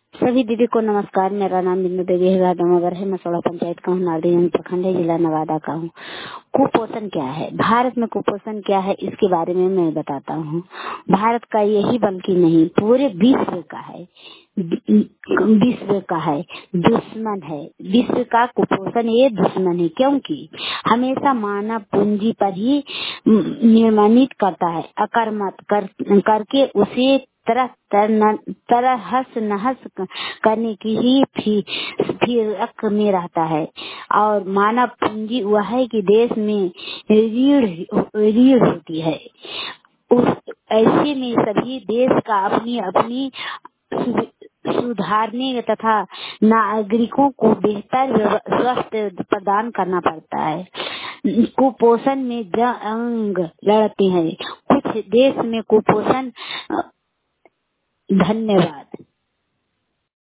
सभी दीदी को नमस्कार। मेरा नाम बिंदु देवी है, नगर है, मसौड़ा पंचायत का हूँ, नारदीगंज प्रखंड है, जिला नवादा का हूँ। कुपोषण क्या है, भारत में कुपोषण क्या है, इसके बारे में मैं बताता हूँ। भारत का यही बल्कि नहीं पूरे विश्व का है, विश्व का है, दुश्मन है। विश्व का कुपोषण ये दुश्मन है, क्योंकि हमेशा मानव पूंजी पर ही निर्माणित करता है। अकर्मक करके उसे तरह नहस करने की ही फिरक में रहता है। और मानव पूंजी वह है कि देश में रीढ़ होती है। ऐसे में सभी देश का अपनी अपनी सुधारने तथा नागरिकों को बेहतर स्वास्थ्य प्रदान करना पड़ता है। कुपोषण में जंग लड़ते हैं कुछ देश में कुपोषण। धन्यवाद।